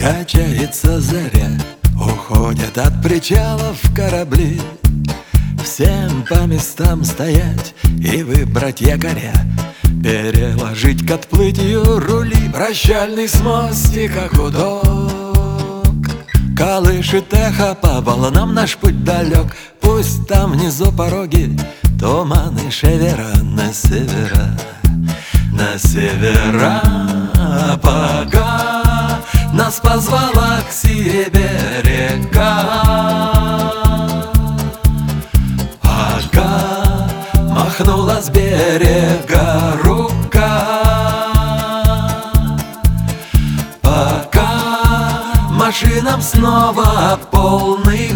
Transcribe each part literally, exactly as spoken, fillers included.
Качается заря, уходят от причалов корабли. Всем по местам стоять и выбрать якоря, переложить к отплытию рули. Прощальный с мостика гудок колышет эхо по волнам, наш путь далек. Пусть там внизу пороги, туманы шевера на севера, на севера. Пока нас позвала к себе река, пока махнула с берега рука, пока машинам снова полный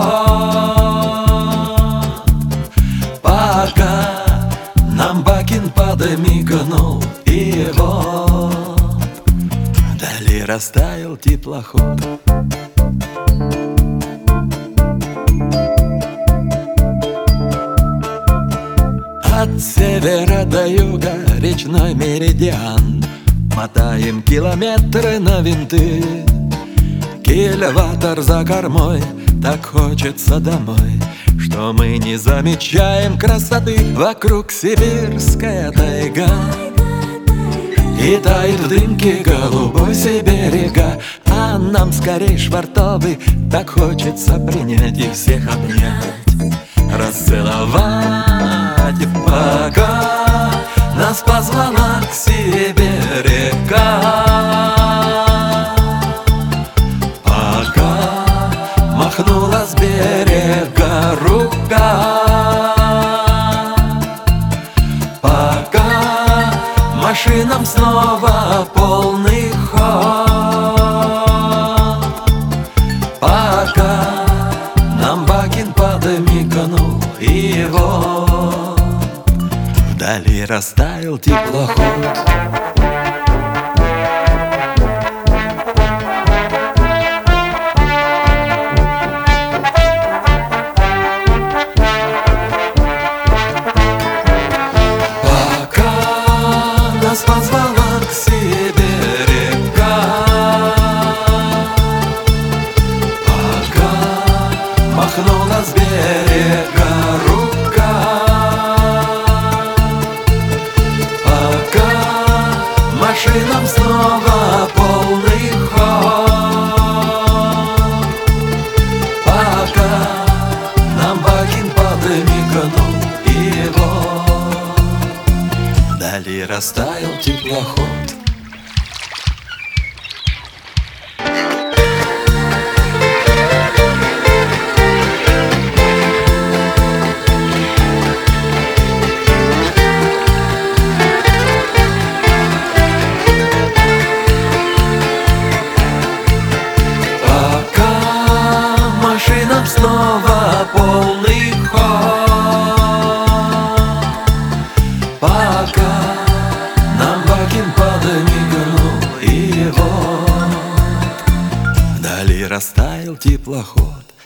ход, пока нам Бакин подмигнул, и вот вдали растаял теплоход. От севера до юга речной меридиан, мотаем километры на винты. Кильватор за кормой, так хочется домой, что мы не замечаем красоты. Вокруг сибирская тайга, и тает в дымке голубой все берега. А нам скорей швартовый, так хочется принять и всех обнять, расцеловать. Пока нас позвала к себе река, пока махнула с берега рука, пока машинам снова полный ход, пока нам Бакин подмигнул, и вот вдали растаял теплоход. Нас позвала к себе река, пока махнула с берега рука, пока машинам снова полный ход, пока нам Бакин подмигнул, и вот вдали растаял теплоход. Пока машинам снова полный ход, пока нам Бакин подмигнул, и вот вдали растаял теплоход.